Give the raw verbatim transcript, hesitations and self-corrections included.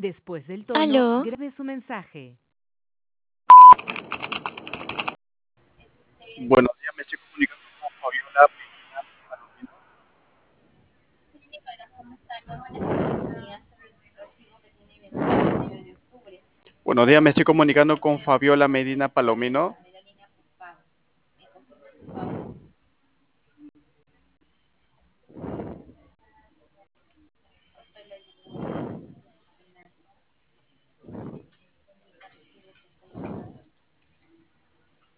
Después del tono, Aló, grabe su mensaje. Buenos días, me estoy comunicando con Fabiola Medina Palomino. Buenos días, me estoy comunicando con Fabiola Medina Palomino.